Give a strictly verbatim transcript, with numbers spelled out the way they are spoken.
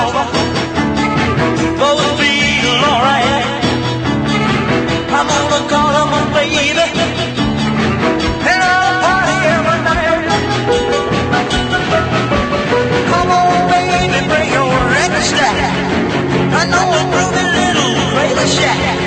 over, both feel alright. I'm gonna call her my baby, and I'll party every night. Come on, baby, bring your record stack. I know a groovy little trailer shack.